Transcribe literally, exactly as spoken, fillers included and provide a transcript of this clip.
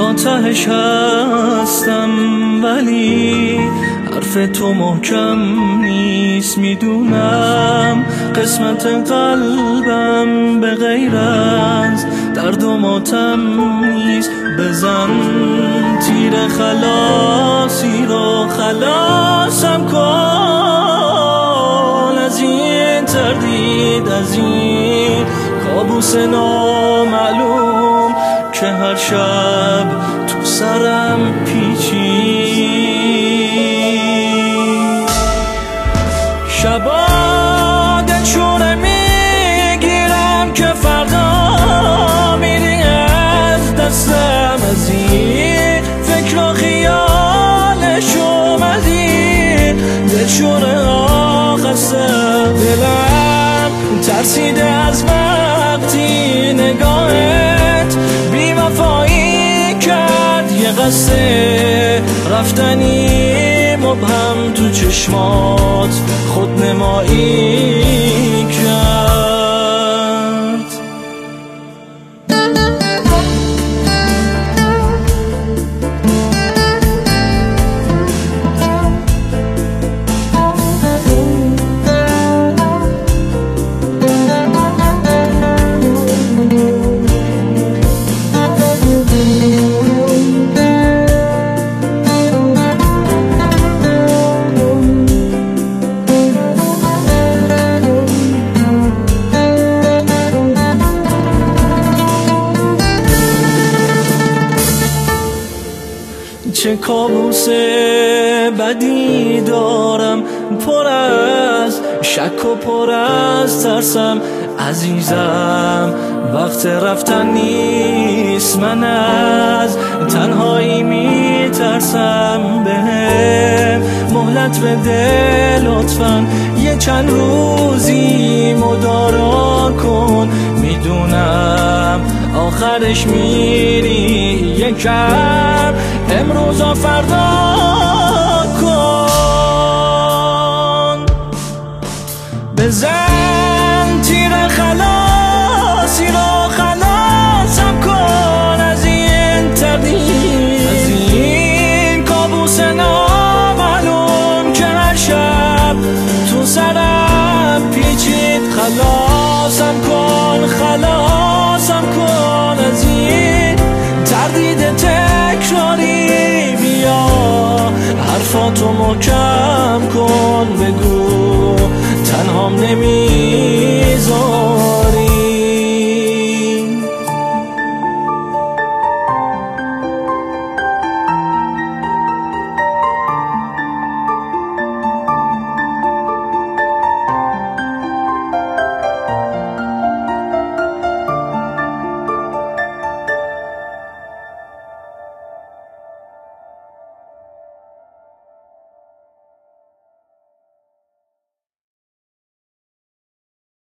تا تهش هستم، ولی حرف تو محکم نیست. میدونم قسمت قلبم به غیر از درد و ماتم نیست. بزن تیر خلاصی رو خلاصم کن از این تردید، از این کابوس نامعلوم که هر شب تو سرم پیچید. شبا دلشوره میگیرم که فردا میری از دستم، از این فکر و خیالشم، از این دلشوره ها خسته دلم ترسیده از وقتی نگاهت بی وفایی کرد. یه قصه رفتنی مبهم تو چشمات خود نمایی کرد. چه کابوس بدی دارم، پر از شک و پر از ترسم. عزیزم وقت رفتن نیست، من از تنهایی میترسم. بهم مهلت بده لطفاً، یه چند روزی مدارا کن. میدونم آخرش میری یکم، امروز و فردا کن. بزن تیر خلاصی رو خلاصم کن از این تردید، از این کابوس نامعلوم که هر شب تو سرم پیچید. خلاصم کن، خلاصم کن از این تردید تکراری. بیا حرفاتو محکم کن، بگو تنهام نمیذار.